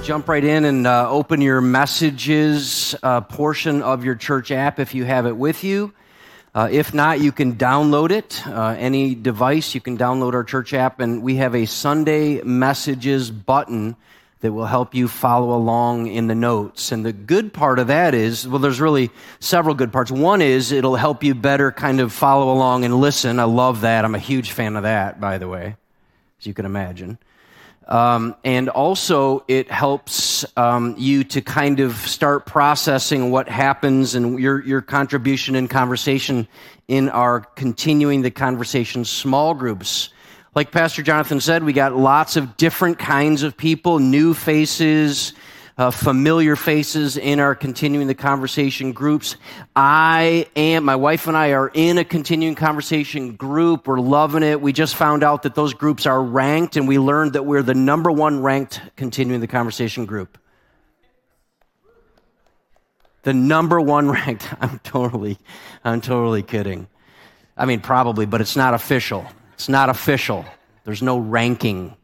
Jump right in and open your messages portion of your church app if you have it with you. If not, you can download it. Any device, you can download our church app, and we have a Sunday messages button that will help you follow along in the notes. And the good part of that is, well, there's really several good parts. One is it'll help you better kind of follow along and listen. I love that. I'm a huge fan of that, by the way, as you can imagine. And also it helps you to kind of start processing what happens and your contribution in conversation in our Continuing the Conversation small groups. Like Pastor Jonathan said, we got lots of different kinds of people, new faces, familiar faces in our Continuing the Conversation groups. My wife and I are in a Continuing Conversation group. We're loving it. We just found out that those groups are ranked, and we learned that we're the number one ranked Continuing the Conversation group. The number one ranked. I'm totally kidding. I mean, probably, but it's not official. It's not official. There's no ranking.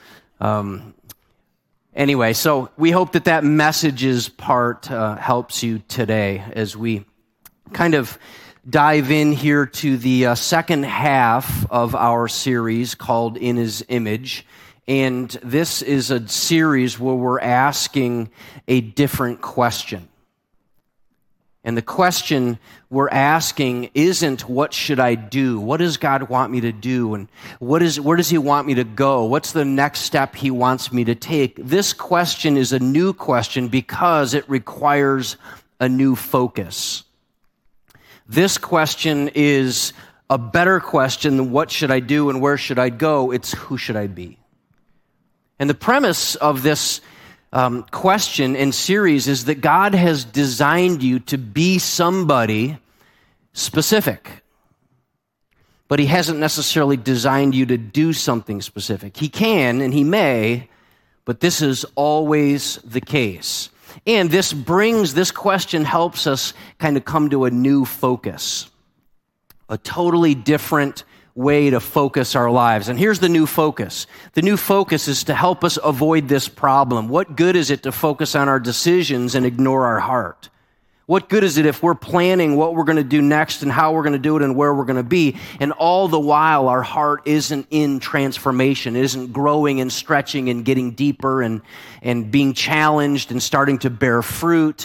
Anyway, so we hope that messages part helps you today as we kind of dive in here to the second half of our series called In His Image. And this is a series where we're asking a different question. And the question we're asking isn't, what should I do? What does God want me to do? And where does He want me to go? What's the next step He wants me to take? This question is a new question because it requires a new focus. This question is a better question than what should I do and where should I go? It's who should I be? And the premise of this question and series is that God has designed you to be somebody specific, but He hasn't necessarily designed you to do something specific. He can and He may, but this is always the case. And this question helps us kind of come to a new focus, a totally different way to focus our lives. And here's the new focus. The new focus is to help us avoid this problem. What good is it to focus on our decisions and ignore our heart? What good is it if we're planning what we're going to do next and how we're going to do it and where we're going to be, and all the while our heart isn't in transformation, isn't growing and stretching and getting deeper and being challenged and starting to bear fruit?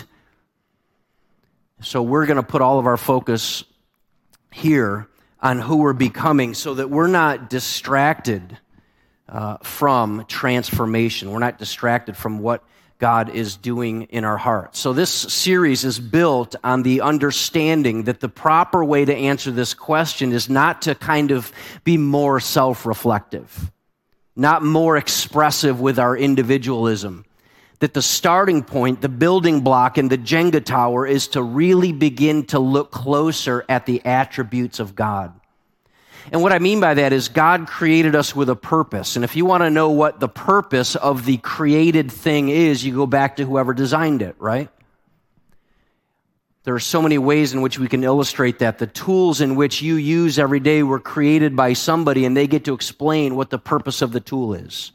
So we're going to put all of our focus here on who we're becoming so that we're not distracted from transformation. We're not distracted from what God is doing in our hearts. So this series is built on the understanding that the proper way to answer this question is not to kind of be more self-reflective, not more expressive with our individualism. That the starting point, the building block, and the Jenga tower is to really begin to look closer at the attributes of God. And what I mean by that is God created us with a purpose. And if you want to know what the purpose of the created thing is, you go back to whoever designed it, right? There are so many ways in which we can illustrate that. The tools in which you use every day were created by somebody, and they get to explain what the purpose of the tool is.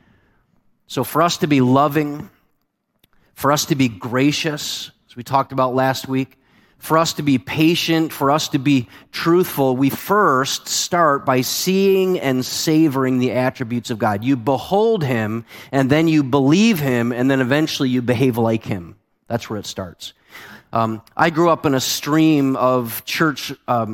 So for us to be loving, for us to be gracious, as we talked about last week, for us to be patient, for us to be truthful, we first start by seeing and savoring the attributes of God. You behold Him, and then you believe Him, and then eventually you behave like Him. That's where it starts. I grew up in a stream of church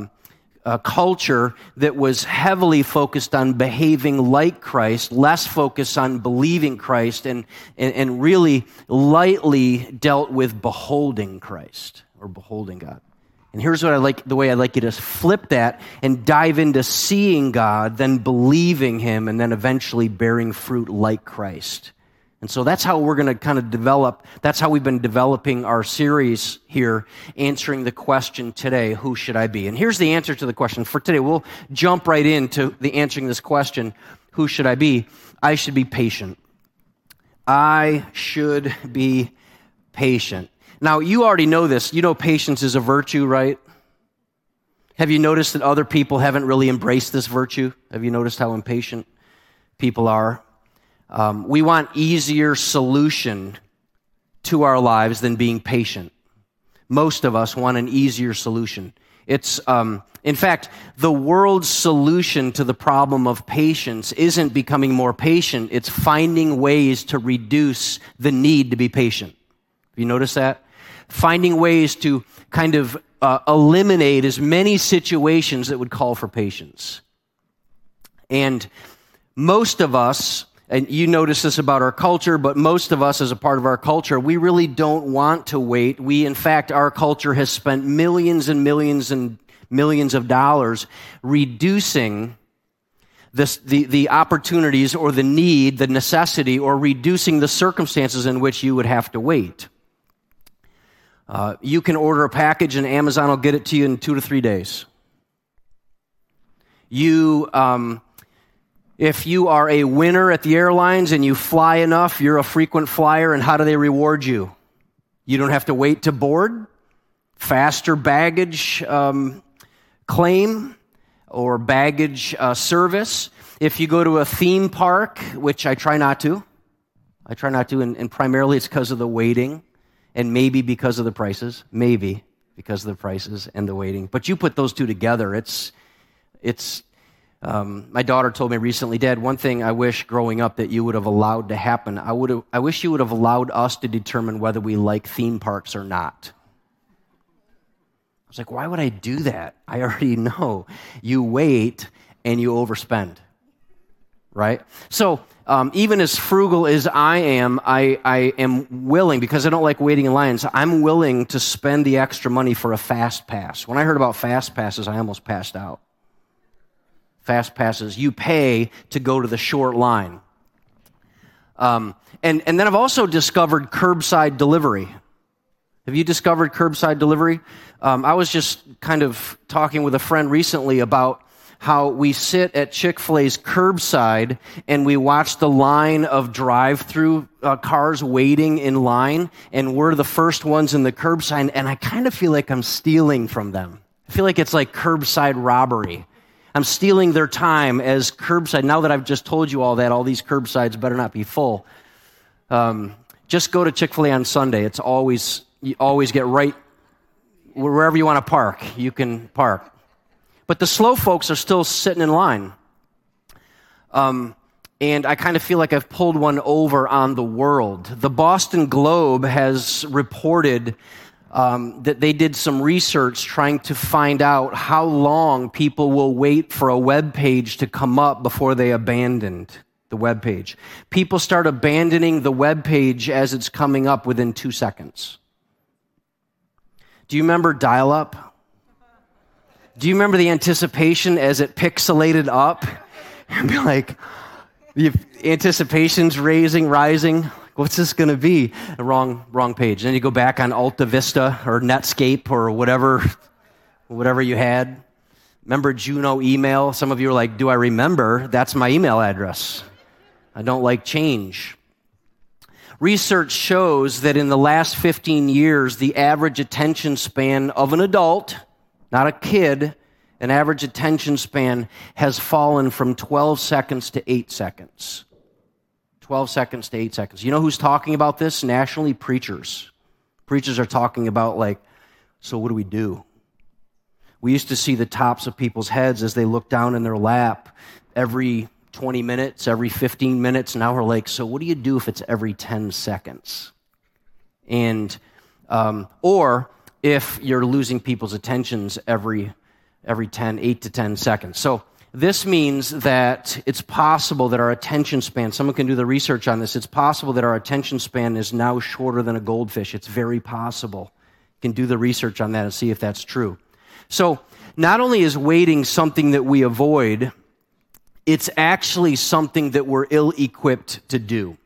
culture that was heavily focused on behaving like Christ, less focused on believing Christ, and really lightly dealt with beholding Christ or beholding God. And here's what the way I'd like you to flip that and dive into seeing God, then believing Him, and then eventually bearing fruit like Christ. And so that's how we're going to kind of develop, that's how we've been developing our series here, answering the question today, who should I be? And here's the answer to the question for today. We'll jump right into the answering this question, who should I be? I should be patient. I should be patient. Now, you already know this. You know patience is a virtue, right? Have you noticed that other people haven't really embraced this virtue? Have you noticed how impatient people are? We want easier solution to our lives than being patient. Most of us want an easier solution. It's, in fact, the world's solution to the problem of patience isn't becoming more patient. It's finding ways to reduce the need to be patient. Have you noticed that? Finding ways to kind of eliminate as many situations that would call for patience. And most of us, and you notice this about our culture, but most of us as a part of our culture, we really don't want to wait. In fact, our culture has spent millions and millions and millions of dollars reducing the opportunities or the need, the necessity, or reducing the circumstances in which you would have to wait. You can order a package and Amazon will get it to you in 2 to 3 days. If you are a winner at the airlines and you fly enough, you're a frequent flyer, and how do they reward you? You don't have to wait to board. Faster baggage claim or baggage service. If you go to a theme park, which I try not to, and primarily it's because of the waiting and maybe because of the prices, and the waiting. But you put those two together, it's my daughter told me recently, Dad, one thing I wish growing up that you would have allowed to happen, I wish you would have allowed us to determine whether we like theme parks or not. I was like, why would I do that? I already know. You wait and you overspend, right? So even as frugal as I am willing, because I don't like waiting in lines, I'm willing to spend the extra money for a fast pass. When I heard about fast passes, I almost passed out. Fast passes, you pay to go to the short line. And then I've also discovered curbside delivery. Have you discovered curbside delivery? I was just kind of talking with a friend recently about how we sit at Chick-fil-A's curbside and we watch the line of drive-through cars waiting in line, and we're the first ones in the curbside, and I kind of feel like I'm stealing from them. I feel like it's like curbside robbery. I'm stealing their time as curbside. Now that I've just told you all that, all these curbsides better not be full. Just go to Chick-fil-A on Sunday. You always get right wherever you want to park. You can park. But the slow folks are still sitting in line. And I kind of feel like I've pulled one over on the world. The Boston Globe has reported that they did some research trying to find out how long people will wait for a web page to come up before they abandoned the web page. People start abandoning the web page as it's coming up within 2 seconds. Do you remember dial-up? Do you remember the anticipation as it pixelated up? And be like, the anticipation's rising. What's this going to be? The wrong page. Then you go back on Alta Vista or Netscape or whatever you had. Remember Juno email? Some of you are like, do I remember? That's my email address. I don't like change. Research shows that in the last 15 years, the average attention span of an adult, not a kid, an average attention span has fallen from 12 seconds to 8 seconds. 12 seconds to 8 seconds. You know who's talking about this? Nationally, preachers. Preachers are talking about so what do we do? We used to see the tops of people's heads as they looked down in their lap every 20 minutes, every 15 minutes. Now we're like, so what do you do if it's every 10 seconds? And, or if you're losing people's attentions every 8 to 10 seconds. So this means that it's possible that our attention span, someone can do the research on this, it's possible that our attention span is now shorter than a goldfish. It's very possible. You can do the research on that and see if that's true. So not only is waiting something that we avoid, it's actually something that we're ill-equipped to do.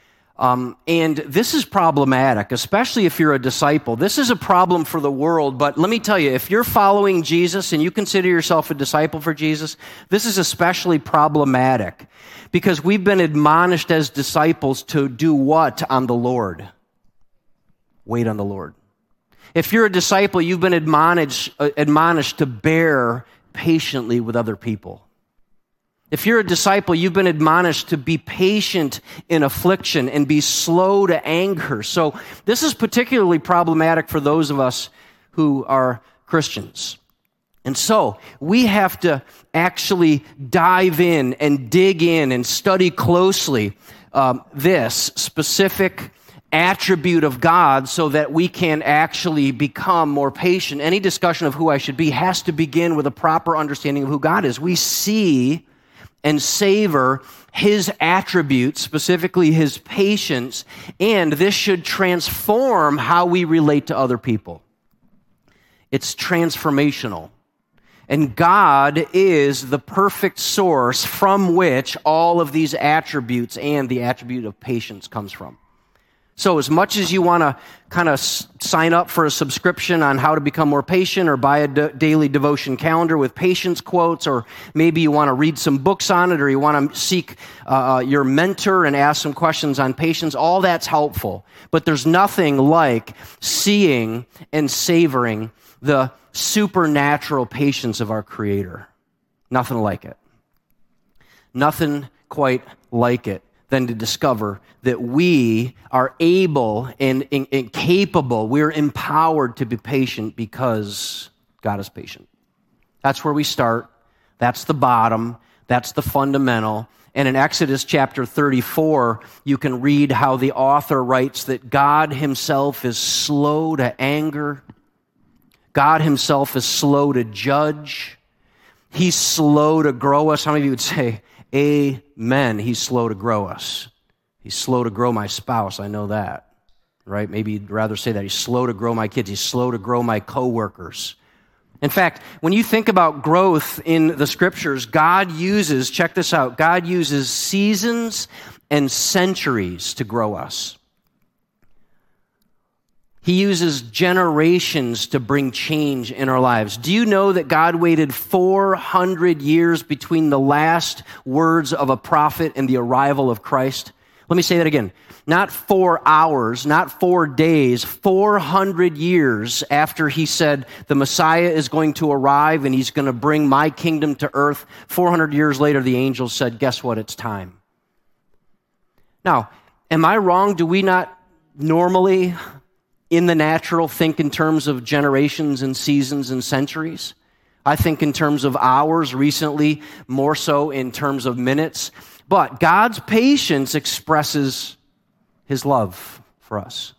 And this is problematic, especially if you're a disciple. This is a problem for the world, but let me tell you, if you're following Jesus and you consider yourself a disciple for Jesus, this is especially problematic because we've been admonished as disciples to do what on the Lord? Wait on the Lord. If you're a disciple, you've been admonished to bear patiently with other people. If you're a disciple, you've been admonished to be patient in affliction and be slow to anger. So this is particularly problematic for those of us who are Christians. And so we have to actually dive in and dig in and study closely this specific attribute of God so that we can actually become more patient. Any discussion of who I should be has to begin with a proper understanding of who God is. We see and savor his attributes, specifically his patience, and this should transform how we relate to other people. It's transformational. And God is the perfect source from which all of these attributes and the attribute of patience comes from. So as much as you want to kind of sign up for a subscription on how to become more patient or buy a daily devotion calendar with patience quotes, or maybe you want to read some books on it, or you want to seek your mentor and ask some questions on patience, all that's helpful. But there's nothing like seeing and savoring the supernatural patience of our Creator. Nothing like it. Nothing quite like it than to discover that we are able and capable, we're empowered to be patient because God is patient. That's where we start. That's the bottom. That's the fundamental. And in Exodus chapter 34, you can read how the author writes that God himself is slow to anger. God himself is slow to judge. He's slow to grow us. How many of you would say, amen, he's slow to grow us? He's slow to grow my spouse, I know that, right? Maybe you'd rather say that. He's slow to grow my kids. He's slow to grow my coworkers. In fact, when you think about growth in the scriptures, God uses, check this out, God uses seasons and centuries to grow us. He uses generations to bring change in our lives. Do you know that God waited 400 years between the last words of a prophet and the arrival of Christ? Let me say that again. Not 4 hours, not 4 days, 400 years after he said the Messiah is going to arrive and he's going to bring my kingdom to earth. 400 years later, the angels said, guess what? It's time. Now, am I wrong? Do we not normally, in the natural, think in terms of generations and seasons and centuries? I think in terms of hours, recently more so in terms of minutes. But God's patience expresses his love for us.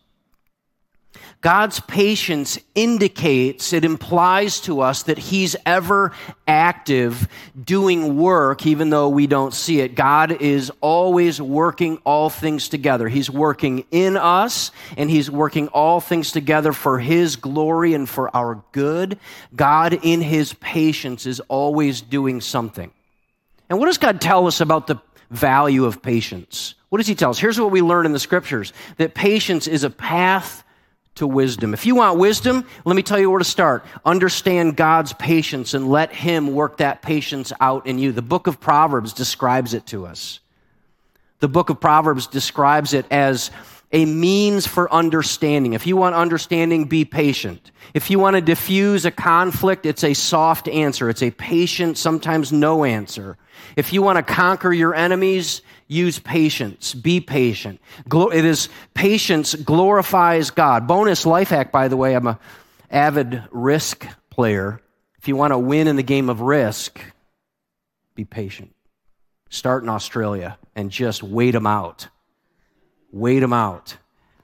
God's patience indicates, it implies to us that he's ever active doing work, even though we don't see it. God is always working all things together. He's working in us, and he's working all things together for his glory and for our good. God, in his patience, is always doing something. And what does God tell us about the value of patience? What does he tell us? Here's what we learn in the scriptures, that patience is a path to wisdom. If you want wisdom, let me tell you where to start. Understand God's patience and let him work that patience out in you. The book of Proverbs describes it to us. The book of Proverbs describes it as a means for understanding. If you want understanding, be patient. If you want to diffuse a conflict, it's a soft answer. It's a patient, sometimes no answer. If you want to conquer your enemies, use patience. Be patient. It is patience glorifies God. Bonus life hack, by the way, I'm an avid Risk player. If you want to win in the game of Risk, be patient. Start in Australia and just wait them out. Wait them out.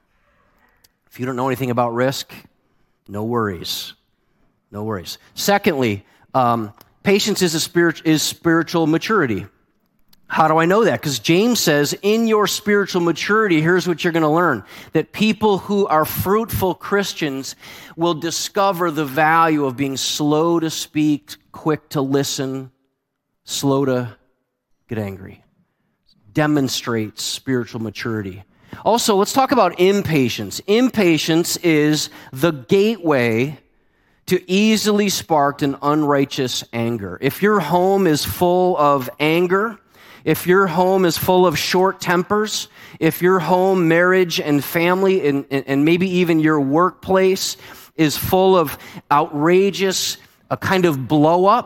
If you don't know anything about Risk, no worries. No worries. Secondly, patience is spiritual maturity. How do I know that? Because James says, in your spiritual maturity, here's what you're going to learn. That people who are fruitful Christians will discover the value of being slow to speak, quick to listen, slow to get angry. Demonstrates spiritual maturity. Also, let's talk about impatience. Impatience is the gateway to easily sparked and unrighteous anger. If your home is full of anger, if your home is full of short tempers, if your home, marriage, and family, and maybe even your workplace is full of outrageous kind of blow-ups,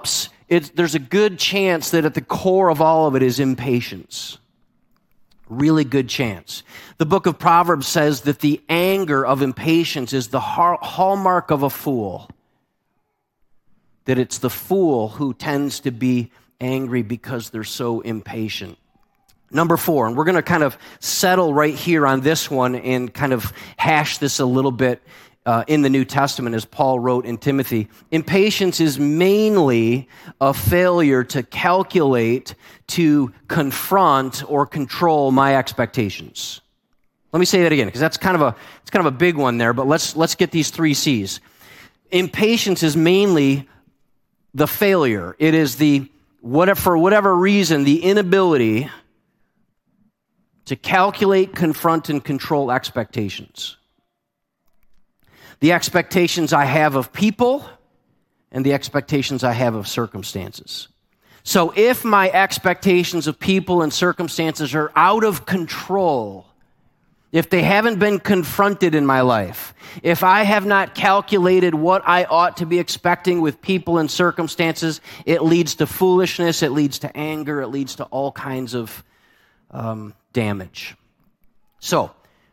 there's a good chance that at the core of all of it is impatience. Really good chance. The book of Proverbs says that the anger of impatience is the hallmark of a fool. That it's the fool who tends to be angry because they're so impatient. Number 4, and we're going to kind of settle right here on this one and kind of hash this a little bit in the New Testament as Paul wrote in Timothy. Impatience is mainly a failure to calculate, to confront, or control my expectations. Let me say that again, because it's kind of a big one there, but let's get these 3 C's. Impatience is mainly the failure. It is for whatever reason, the inability to calculate, confront, and control expectations. The expectations I have of people and the expectations I have of circumstances. So if my expectations of people and circumstances are out of control, if they haven't been confronted in my life, if I have not calculated what I ought to be expecting with people and circumstances, it leads to foolishness, it leads to anger, it leads to all kinds of damage. So,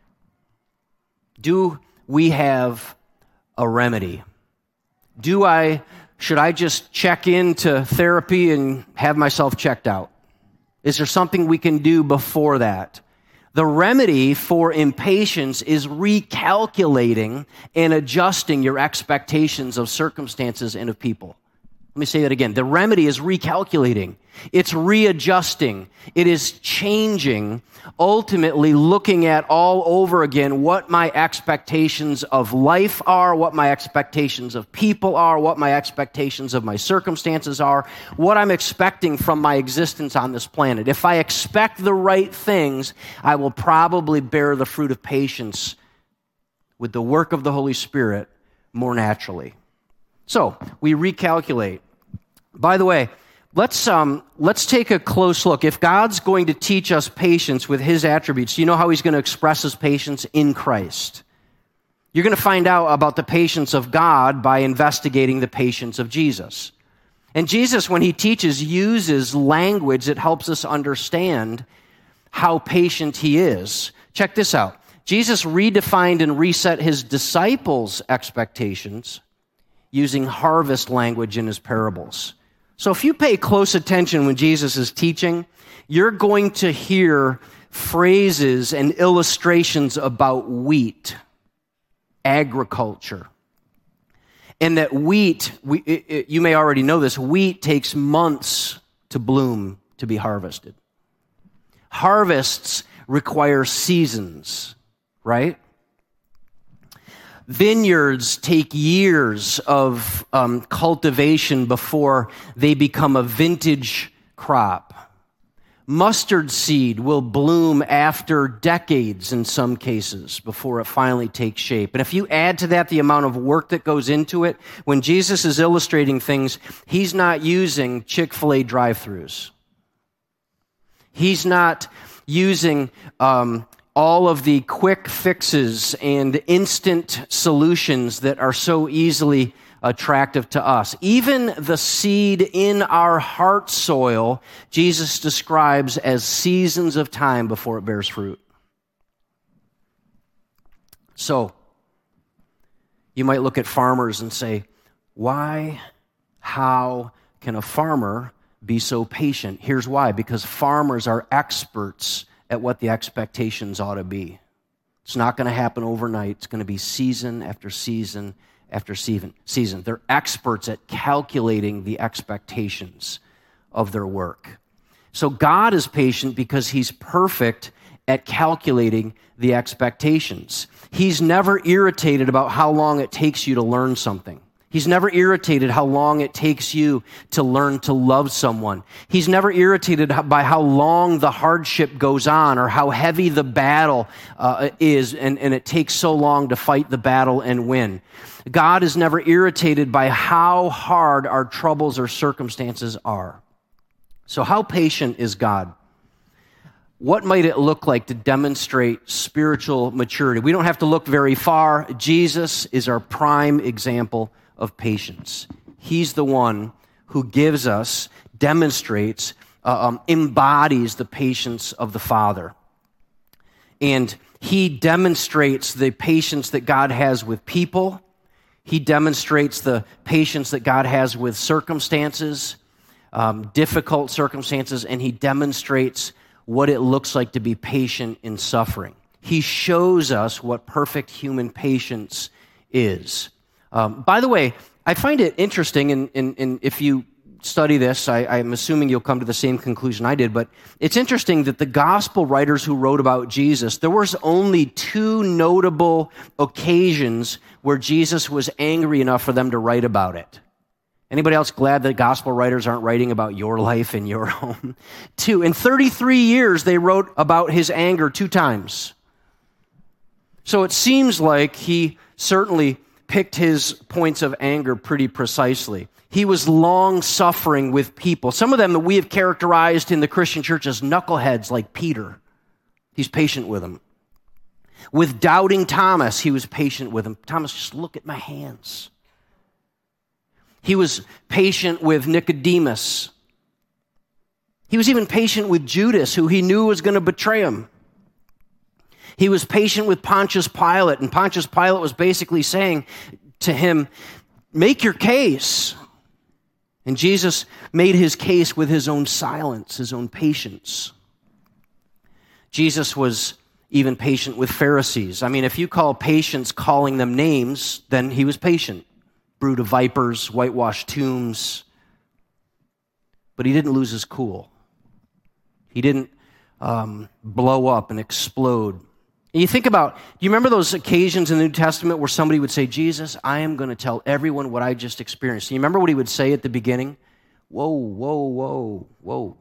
do we have a remedy? Should I just check into therapy and have myself checked out? Is there something we can do before that? The remedy for impatience is recalculating and adjusting your expectations of circumstances and of people. Let me say that again. The remedy is recalculating. It's readjusting. It is changing, ultimately looking at all over again what my expectations of life are, what my expectations of people are, what my expectations of my circumstances are, what I'm expecting from my existence on this planet. If I expect the right things, I will probably bear the fruit of patience with the work of the Holy Spirit more naturally. So, we recalculate. By the way, let's take a close look. If God's going to teach us patience with His attributes, you know how He's going to express His patience in Christ. You're going to find out about the patience of God by investigating the patience of Jesus. And Jesus, when He teaches, uses language that helps us understand how patient He is. Check this out. Jesus redefined and reset His disciples' expectations using harvest language in His parables. So if you pay close attention when Jesus is teaching, you're going to hear phrases and illustrations about wheat, agriculture. And that wheat, you may already know this, wheat takes months to bloom to be harvested. Harvests require seasons, right? Vineyards take years of cultivation before they become a vintage crop. Mustard seed will bloom after decades in some cases before it finally takes shape. And if you add to that the amount of work that goes into it, when Jesus is illustrating things, He's not using Chick-fil-A drive-thrus. He's not using all of the quick fixes and instant solutions that are so easily attractive to us. Even the seed in our heart soil, Jesus describes as seasons of time before it bears fruit. So, you might look at farmers and say, how can a farmer be so patient? Here's why. Because farmers are experts at what the expectations ought to be. It's not going to happen overnight. It's going to be season after season after season. They're experts at calculating the expectations of their work. So God is patient because He's perfect at calculating the expectations. He's never irritated about how long it takes you to learn something. He's never irritated how long it takes you to learn to love someone. He's never irritated by how long the hardship goes on or how heavy the battle is and it takes so long to fight the battle and win. God is never irritated by how hard our troubles or circumstances are. So how patient is God? What might it look like to demonstrate spiritual maturity? We don't have to look very far. Jesus is our prime example of patience. He's the one who gives us, demonstrates, embodies the patience of the Father. And he demonstrates the patience that God has with people. He demonstrates the patience that God has with circumstances, difficult circumstances, and he demonstrates what it looks like to be patient in suffering. He shows us what perfect human patience is. By the way, I find it interesting, and if you study this, I'm assuming you'll come to the same conclusion I did, but it's interesting that the gospel writers who wrote about Jesus, there was only 2 notable occasions where Jesus was angry enough for them to write about it. Anybody else glad that gospel writers aren't writing about your life and your home? 2. In 33 years, they wrote about his anger 2 times. So it seems like he certainly picked his points of anger pretty precisely. He was long-suffering with people. Some of them that we have characterized in the Christian church as knuckleheads like Peter. He's patient with them. With doubting Thomas, he was patient with him. Thomas, just look at my hands. He was patient with Nicodemus. He was even patient with Judas, who he knew was going to betray him. He was patient with Pontius Pilate, and Pontius Pilate was basically saying to him, make your case. And Jesus made his case with his own silence, his own patience. Jesus was even patient with Pharisees. I mean, if you call patience calling them names, then he was patient. Brood of vipers, whitewashed tombs. But he didn't lose his cool. He didn't blow up and explode. And you think about, do you remember those occasions in the New Testament where somebody would say, Jesus, I am going to tell everyone what I just experienced. Do you remember what he would say at the beginning? Whoa, whoa, whoa, whoa.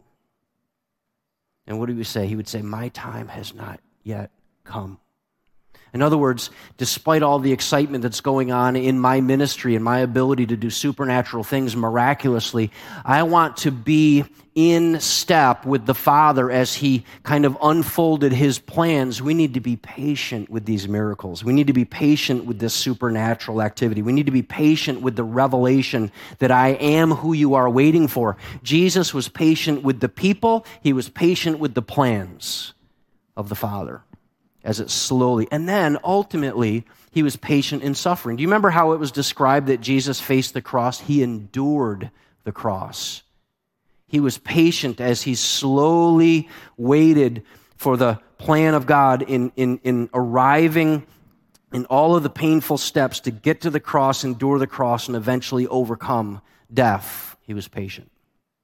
And what did he say? He would say, my time has not yet come. In other words, despite all the excitement that's going on in my ministry and my ability to do supernatural things miraculously, I want to be in step with the Father as he kind of unfolded his plans. We need to be patient with these miracles. We need to be patient with this supernatural activity. We need to be patient with the revelation that I am who you are waiting for. Jesus was patient with the people. He was patient with the plans of the Father as it slowly, and then ultimately, he was patient in suffering. Do you remember how it was described that Jesus faced the cross? He endured the cross. He was patient as he slowly waited for the plan of God in arriving in all of the painful steps to get to the cross, endure the cross, and eventually overcome death. He was patient.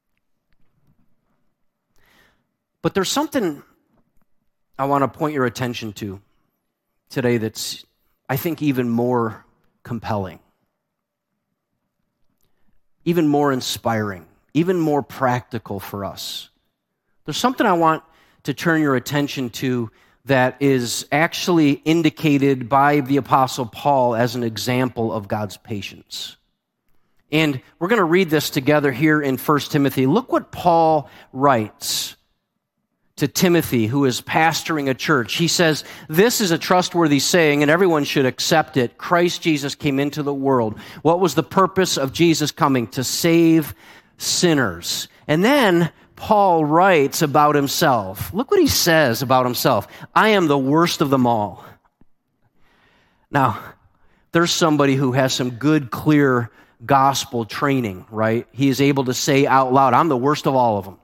But there's something I want to point your attention to today that's, I think, even more compelling, even more inspiring, even more practical for us. There's something I want to turn your attention to that is actually indicated by the Apostle Paul as an example of God's patience. And we're going to read this together here in 1 Timothy. Look what Paul writes to Timothy, who is pastoring a church. He says, this is a trustworthy saying, and everyone should accept it. Christ Jesus came into the world. What was the purpose of Jesus coming? To save sinners. And then Paul writes about himself. Look what he says about himself. I am the worst of them all. Now, there's somebody who has some good, clear gospel training, right? He is able to say out loud, I'm the worst of all of them.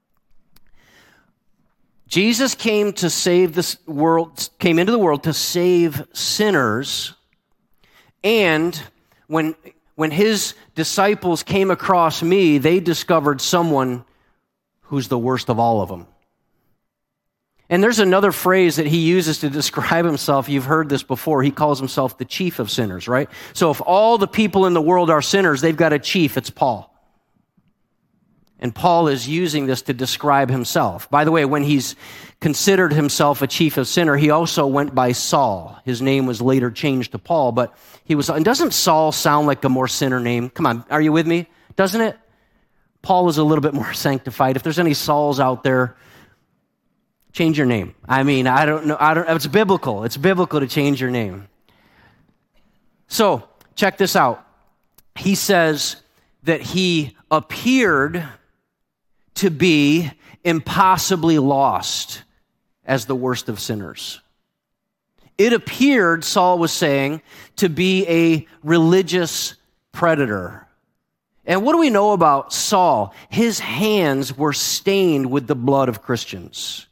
Jesus came to save this world, came into the world to save sinners, and when his disciples came across me, they discovered someone who's the worst of all of them. And there's another phrase that he uses to describe himself. You've heard this before. He calls himself the chief of sinners, right? So if all the people in the world are sinners, they've got a chief. It's Paul. And Paul is using this to describe himself. By the way, when he's considered himself a chief of sinner, he also went by Saul. His name was later changed to Paul, but he was, and doesn't Saul sound like a more sinner name? Come on, are you with me? Doesn't it? Paul is a little bit more sanctified. If there's any Sauls out there, change your name. I mean, I don't know. It's biblical. It's biblical to change your name. So, check this out. He says, that he appeared to be impossibly lost as the worst of sinners. It appeared, Saul was saying, to be a religious predator. And what do we know about Saul? His hands were stained with the blood of Christians.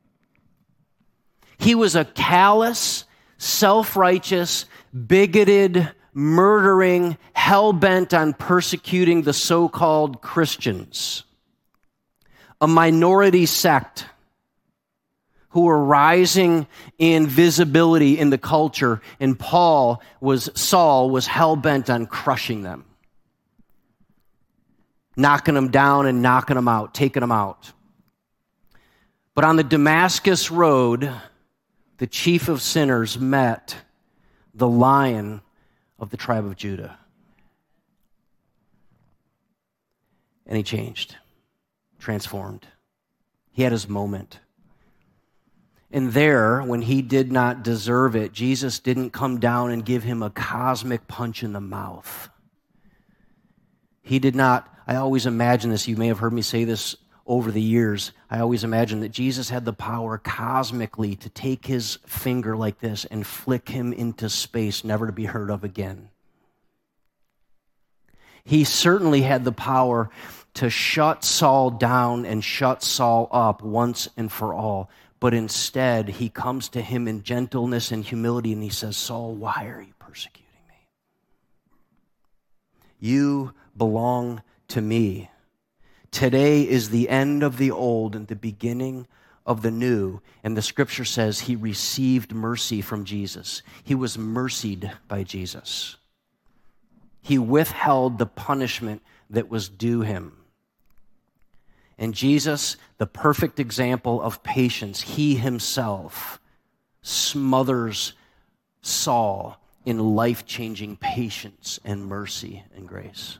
He was a callous, self-righteous, bigoted, murdering, hell-bent on persecuting the so-called Christians. A minority sect who were rising in visibility in the culture, and Saul was hell-bent on crushing them. Knocking them down and knocking them out, taking them out. But on the Damascus road, the chief of sinners met the Lion of the tribe of Judah. And he changed, transformed. He had his moment. And there, when he did not deserve it, Jesus didn't come down and give him a cosmic punch in the mouth. He did not, I always imagine this, you may have heard me say this over the years, I always imagine that Jesus had the power cosmically to take his finger like this and flick him into space, never to be heard of again. He certainly had the power to shut Saul down and shut Saul up once and for all. But instead, he comes to him in gentleness and humility and he says, Saul, why are you persecuting me? You belong to me. Today is the end of the old and the beginning of the new. And the scripture says he received mercy from Jesus. He was mercied by Jesus. He withheld the punishment that was due him. And Jesus, the perfect example of patience, he himself smothers Saul in life-changing patience and mercy and grace.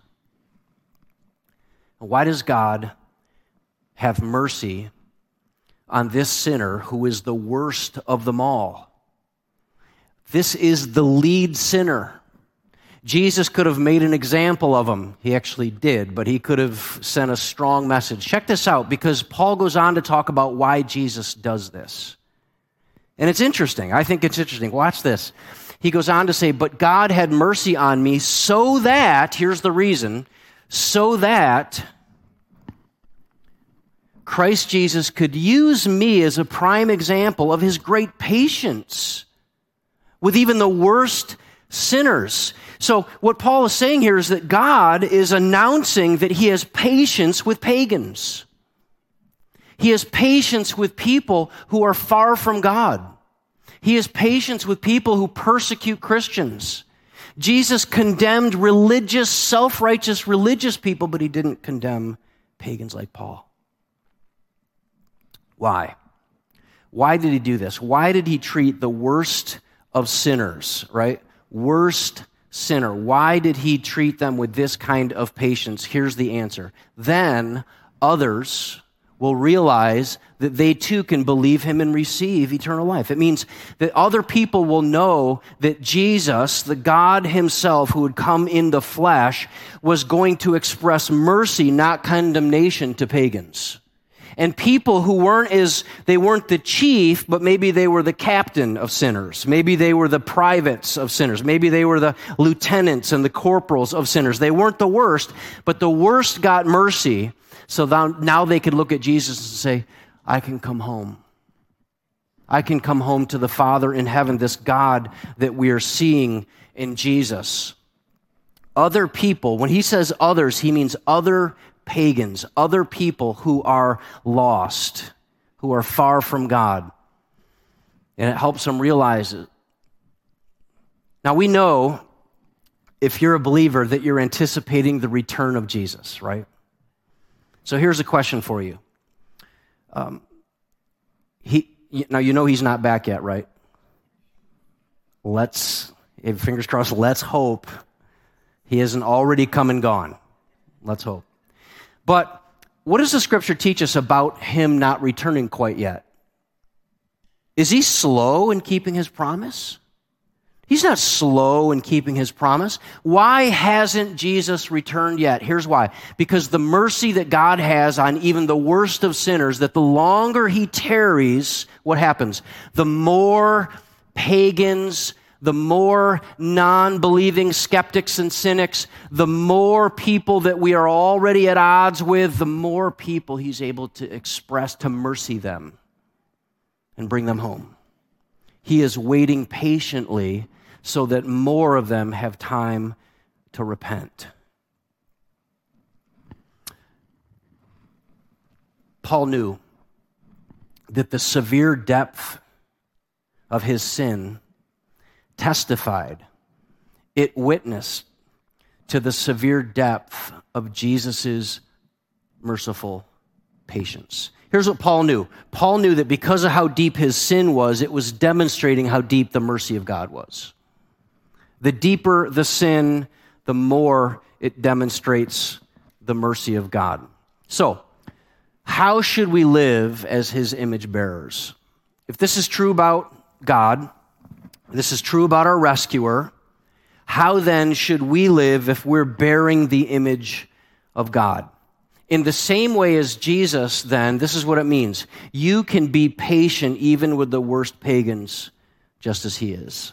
Why does God have mercy on this sinner who is the worst of them all? This is the lead sinner. Jesus could have made an example of him. He actually did, but he could have sent a strong message. Check this out, because Paul goes on to talk about why Jesus does this. And it's interesting. I think it's interesting. Watch this. He goes on to say, but God had mercy on me so that, here's the reason, so that Christ Jesus could use me as a prime example of his great patience with even the worst sinners. So what Paul is saying here is that God is announcing that he has patience with pagans. He has patience with people who are far from God. He has patience with people who persecute Christians. Jesus condemned religious, self-righteous religious people, but he didn't condemn pagans like Paul. Why? Why did he do this? Why did he treat the worst of sinners, right? Worst sinner. Why did he treat them with this kind of patience? Here's the answer. Then others will realize that they too can believe him and receive eternal life. It means that other people will know that Jesus, the God himself who would come in the flesh, was going to express mercy, not condemnation to pagans. And people who they weren't the chief, but maybe they were the captain of sinners. Maybe they were the privates of sinners. Maybe they were the lieutenants and the corporals of sinners. They weren't the worst, but the worst got mercy. So now they could look at Jesus and say, I can come home. I can come home to the Father in heaven, this God that we are seeing in Jesus. Other people, when he says others, he means other pagans, other people who are lost, who are far from God. And it helps them realize it. Now we know, if you're a believer, that you're anticipating the return of Jesus, right? So here's a question for you. Now you know he's not back yet, right? Fingers crossed, let's hope he isn't already come and gone. Let's hope. But what does the scripture teach us about him not returning quite yet? Is he slow in keeping his promise? He's not slow in keeping his promise. Why hasn't Jesus returned yet? Here's why. Because the mercy that God has on even the worst of sinners, that the longer he tarries, what happens? The more pagans, the more non-believing skeptics and cynics, the more people that we are already at odds with, the more people he's able to express to mercy them and bring them home. He is waiting patiently so that more of them have time to repent. Paul knew that the severe depth of his sin testified, it witnessed to the severe depth of Jesus' merciful patience. Here's what Paul knew. Paul knew that because of how deep his sin was, it was demonstrating how deep the mercy of God was. The deeper the sin, the more it demonstrates the mercy of God. So, how should we live as his image bearers? If this is true about God, this is true about our rescuer, how then should we live if we're bearing the image of God? In the same way as Jesus, then, this is what it means. You can be patient even with the worst pagans, just as he is.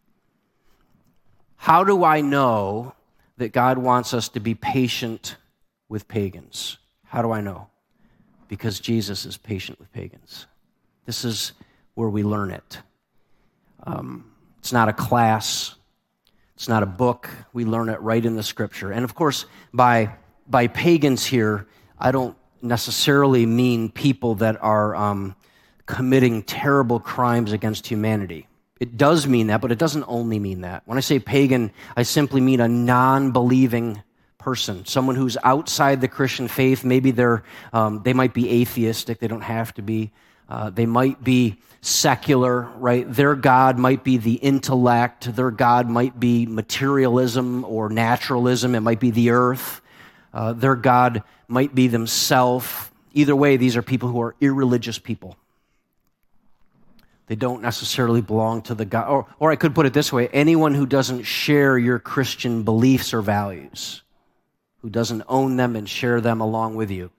How do I know that God wants us to be patient with pagans? How do I know? Because Jesus is patient with pagans. This is where we learn it. It's not a class. It's not a book. We learn it right in the Scripture. And of course, by pagans here, I don't necessarily mean people that are committing terrible crimes against humanity. It does mean that, but it doesn't only mean that. When I say pagan, I simply mean a non-believing person, someone who's outside the Christian faith. Maybe they might be atheistic. They don't have to be. They might be secular, right? Their God might be the intellect. Their God might be materialism or naturalism. It might be the earth. Their God might be themselves. Either way, these are people who are irreligious people. They don't necessarily belong to the God. Or I could put it this way, anyone who doesn't share your Christian beliefs or values, who doesn't own them and share them along with you.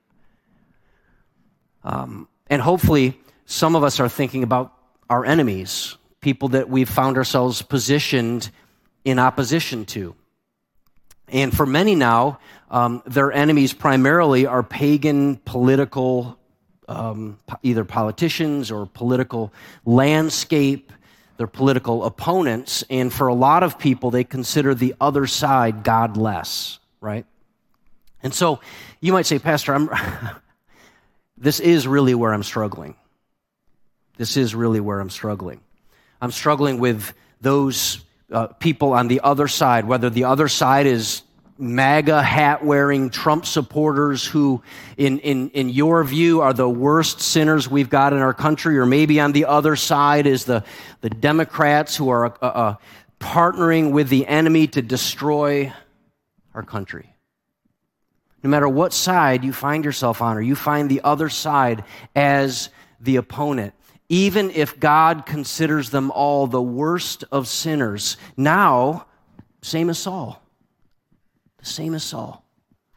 And hopefully, some of us are thinking about our enemies, people that we've found ourselves positioned in opposition to. And for many now, their enemies primarily are pagan political, either politicians or political landscape, their political opponents. And for a lot of people, they consider the other side godless, right? And so you might say, Pastor, this is really where I'm struggling. This is really where I'm struggling. I'm struggling with those people on the other side, whether the other side is MAGA hat-wearing Trump supporters who, in your view, are the worst sinners we've got in our country, or maybe on the other side is the Democrats who are partnering with the enemy to destroy our country. No matter what side you find yourself on, or you find the other side as the opponent, even if God considers them all the worst of sinners, now, same as Saul. The same as Saul.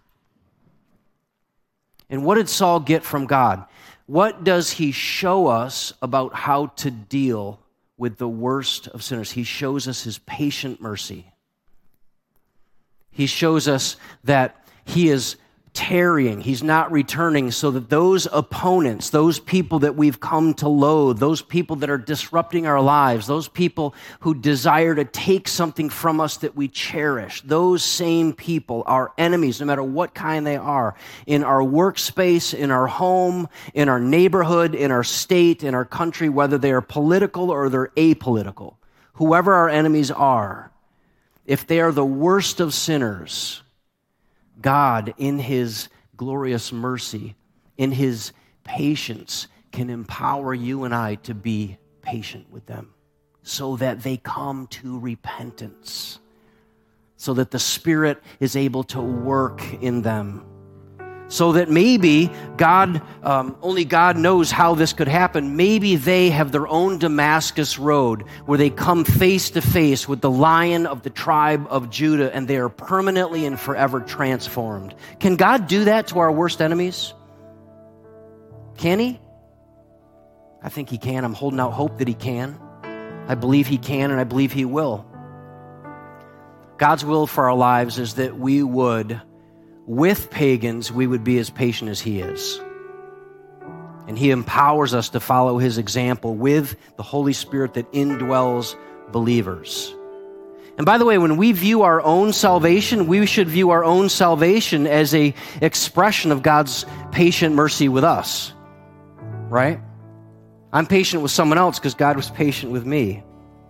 And what did Saul get from God? What does he show us about how to deal with the worst of sinners? He shows us his patient mercy. He shows us that he is tarrying, he's not returning, so that those opponents, those people that we've come to loathe, those people that are disrupting our lives, those people who desire to take something from us that we cherish, those same people, our enemies, no matter what kind they are, in our workspace, in our home, in our neighborhood, in our state, in our country, whether they are political or they're apolitical, whoever our enemies are, if they are the worst of sinners, God, in his glorious mercy, in his patience, can empower you and I to be patient with them so that they come to repentance, so that the Spirit is able to work in them, so that maybe God, only God knows how this could happen. Maybe they have their own Damascus road where they come face to face with the Lion of the tribe of Judah, and they are permanently and forever transformed. Can God do that to our worst enemies? Can He? I think He can. I'm holding out hope that He can. I believe He can, and I believe He will. God's will for our lives is that we would, with pagans, we would be as patient as He is. And He empowers us to follow His example with the Holy Spirit that indwells believers. And by the way, when we view our own salvation, we should view our own salvation as an expression of God's patient mercy with us, right? I'm patient with someone else because God was patient with me.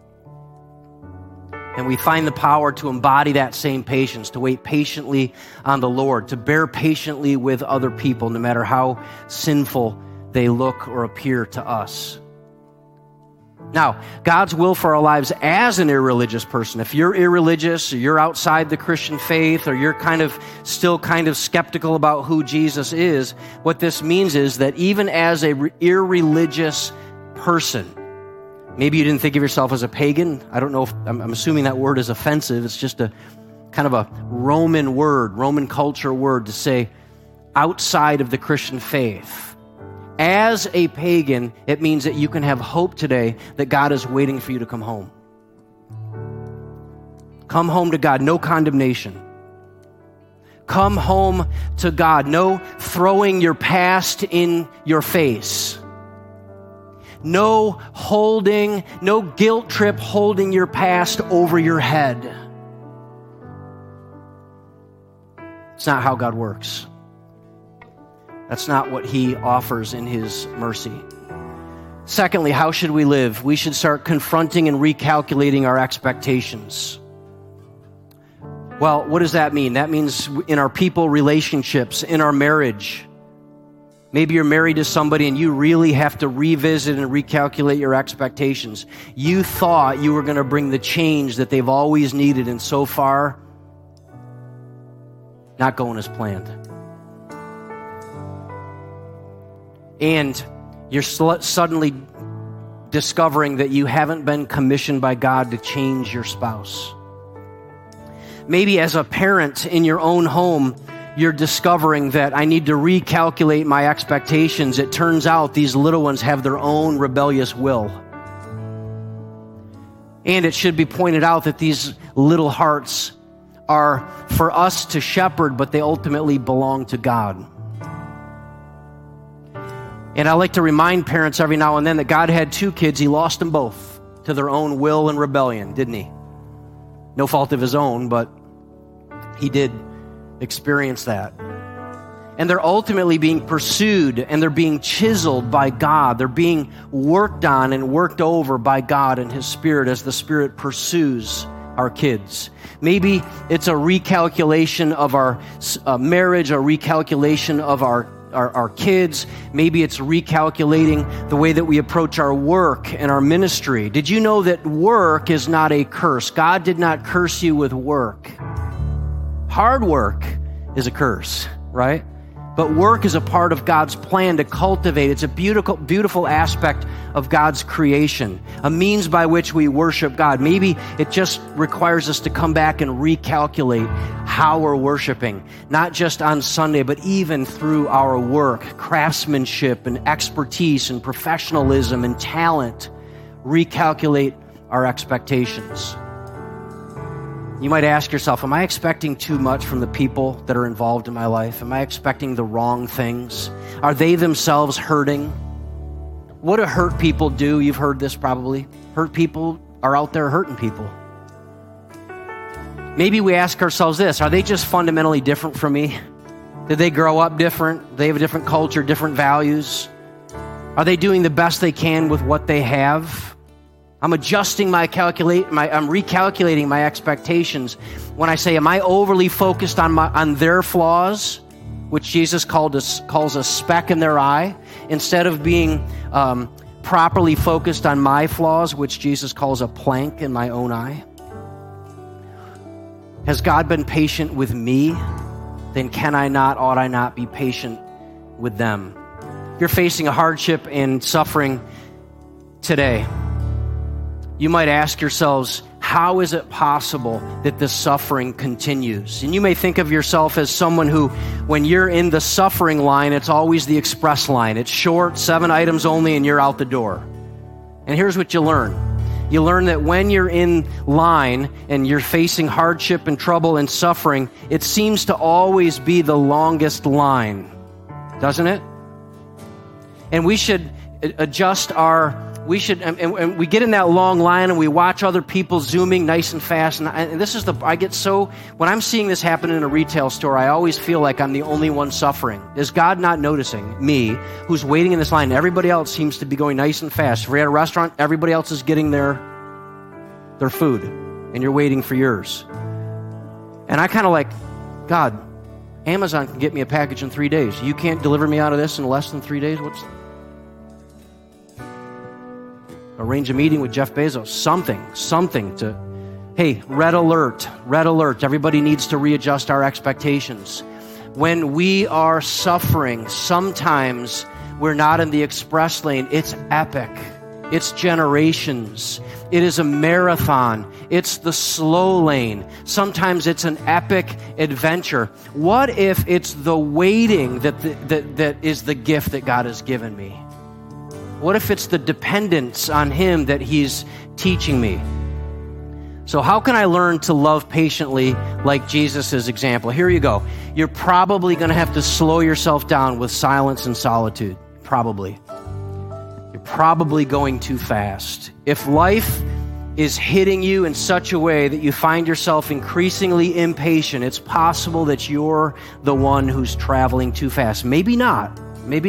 And we find the power to embody that same patience, to wait patiently on the Lord, to bear patiently with other people, no matter how sinful they look or appear to us. Now, God's will for our lives as an irreligious person, if you're irreligious, or you're outside the Christian faith, or you're still skeptical about who Jesus is, what this means is that even as an irreligious person, maybe you didn't think of yourself as a pagan. I don't know if, I'm assuming that word is offensive. It's just a kind of a Roman word, Roman culture word to say outside of the Christian faith. As a pagan, it means that you can have hope today that God is waiting for you to come home. Come home to God, no condemnation. Come home to God, no throwing your past in your face. No guilt trip holding your past over your head. It's not how God works. That's not what He offers in His mercy. Secondly, how should we live? We should start confronting and recalculating our expectations. Well, what does that mean? That means in our people relationships, in our marriage. Maybe you're married to somebody and you really have to revisit and recalculate your expectations. You thought you were going to bring the change that they've always needed, and so far, not going as planned. And you're suddenly discovering that you haven't been commissioned by God to change your spouse. Maybe as a parent in your own home, you're discovering that I need to recalculate my expectations. It turns out these little ones have their own rebellious will. And it should be pointed out that these little hearts are for us to shepherd, but they ultimately belong to God. And I like to remind parents every now and then that God had two kids. He lost them both to their own will and rebellion, didn't He? No fault of His own, but He did experience that. And they're ultimately being pursued, and they're being chiseled by God. They're being worked on and worked over by God and His Spirit as the Spirit pursues our kids. Maybe it's a recalculation of our marriage, a recalculation of our kids. Maybe it's recalculating the way that we approach our work and our ministry. Did you know that work is not a curse? God did not curse you with work. Hard work is a curse, right? But work is a part of God's plan to cultivate. It's a beautiful, beautiful aspect of God's creation, a means by which we worship God. Maybe it just requires us to come back and recalculate how we're worshiping, not just on Sunday, but even through our work, craftsmanship and expertise and professionalism and talent. Recalculate our expectations. You might ask yourself, am I expecting too much from the people that are involved in my life? Am I expecting the wrong things? Are they themselves hurting? What do hurt people do? You've heard this probably. Hurt people are out there hurting people. Maybe we ask ourselves this, are they just fundamentally different from me? Did they grow up different? They have a different culture, different values? Are they doing the best they can with what they have? I'm adjusting I'm recalculating my expectations when I say, am I overly focused on their flaws, which Jesus calls a speck in their eye, instead of being properly focused on my flaws, which Jesus calls a plank in my own eye? Has God been patient with me then ought I not be patient with them? If you're facing a hardship and suffering today, you might ask yourselves, how is it possible that this suffering continues? And you may think of yourself as someone who, when you're in the suffering line, it's always the express line. It's short, 7 items only, and you're out the door. And here's what you learn. You learn that when you're in line and you're facing hardship and trouble and suffering, it seems to always be the longest line, doesn't it? And we should adjust and we get in that long line and we watch other people zooming nice and fast. And this is when I'm seeing this happen in a retail store, I always feel like I'm the only one suffering. Is God not noticing me, who's waiting in this line? Everybody else seems to be going nice and fast. If we're at a restaurant, everybody else is getting their food, and you're waiting for yours. And I kind of like, God, Amazon can get me a package in 3 days. You can't deliver me out of this in less than 3 days? Arrange a meeting with Jeff Bezos, something to, hey, red alert. Everybody needs to readjust our expectations. When we are suffering, sometimes we're not in the express lane. It's epic. It's generations. It is a marathon. It's the slow lane. Sometimes it's an epic adventure. What if it's the waiting that is the gift that God has given me? What if it's the dependence on Him that He's teaching me? So how can I learn to love patiently like Jesus' example? Here you go. You're probably going to have to slow yourself down with silence and solitude. Probably. You're probably going too fast. If life is hitting you in such a way that you find yourself increasingly impatient, it's possible that you're the one who's traveling too fast. Maybe not.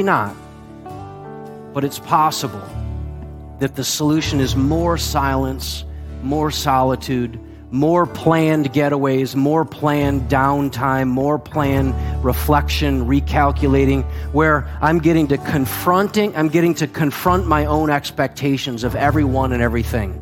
But it's possible that the solution is more silence, more solitude, more planned getaways, more planned downtime, more planned reflection, recalculating, where I'm getting to confront my own expectations of everyone and everything.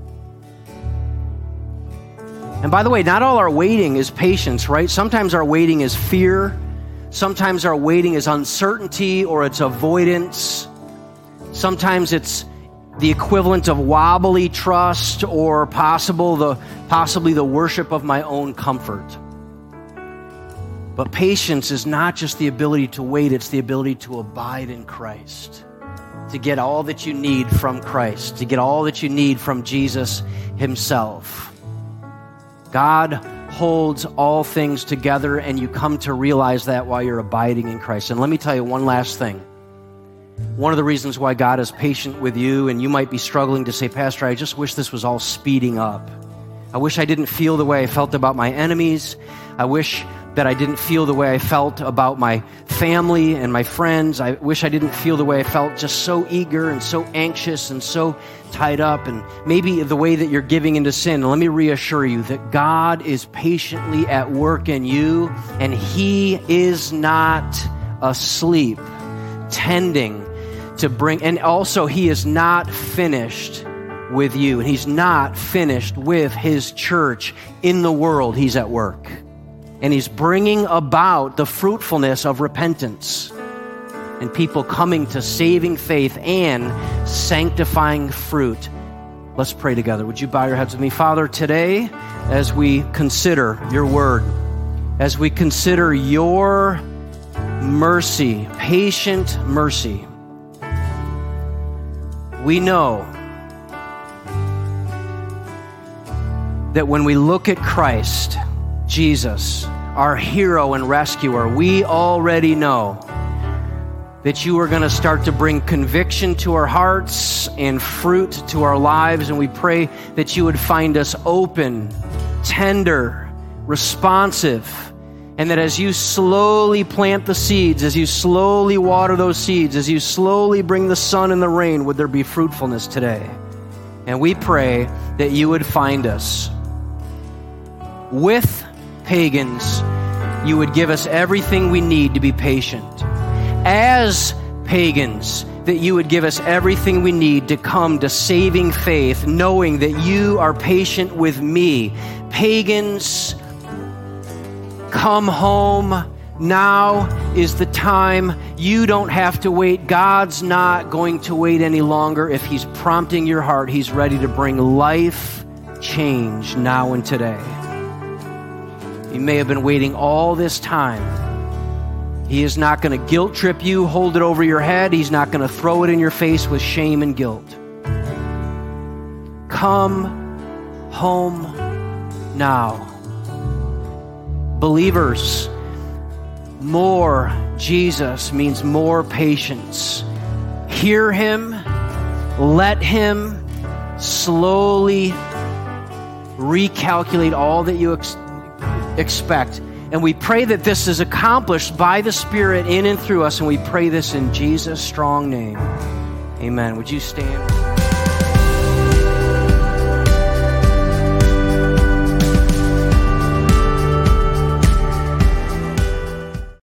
And by the way, not all our waiting is patience, right? Sometimes our waiting is fear. Sometimes our waiting is uncertainty or it's avoidance. Sometimes it's the equivalent of wobbly trust or possibly the worship of my own comfort. But patience is not just the ability to wait, it's the ability to abide in Christ, to get all that you need from Christ, to get all that you need from Jesus Himself. God holds all things together, and you come to realize that while you're abiding in Christ. And let me tell you one last thing. One of the reasons why God is patient with you, and you might be struggling to say, Pastor, I just wish this was all speeding up. I wish I didn't feel the way I felt about my enemies. I wish that I didn't feel the way I felt about my family and my friends. I wish I didn't feel the way I felt, just so eager and so anxious and so tied up, and maybe the way that you're giving into sin. And let me reassure you that God is patiently at work in you, and He is not asleep, tending to bring, and also He is not finished with you, and He's not finished with His church in the world. He's at work, and He's bringing about the fruitfulness of repentance and people coming to saving faith and sanctifying fruit. Let's pray together. Would you bow your heads with me? Father, today, as we consider your word, as we consider your mercy, patient mercy, we know that when we look at Christ, Jesus, our hero and rescuer, we already know that you are going to start to bring conviction to our hearts and fruit to our lives. And we pray that you would find us open, tender, responsive, and that as you slowly plant the seeds, as you slowly water those seeds, as you slowly bring the sun and the rain, would there be fruitfulness today? And we pray that you would find us with pagans. You would give us everything we need to be patient. As pagans, that you would give us everything we need to come to saving faith, knowing that you are patient with me. Pagans, come home Now is the time. You don't have to wait. God's not going to wait any longer. If He's prompting your heart, He's ready to bring life change now and today. You may have been waiting all this time. He is not going to guilt trip you, hold it over your head. He's not going to throw it in your face with shame and guilt. Come home now. Believers, more Jesus means more patience. Hear Him, let Him slowly recalculate all that you expect. And we pray that this is accomplished by the Spirit in and through us, and we pray this in Jesus' strong name. Amen. Would you stand?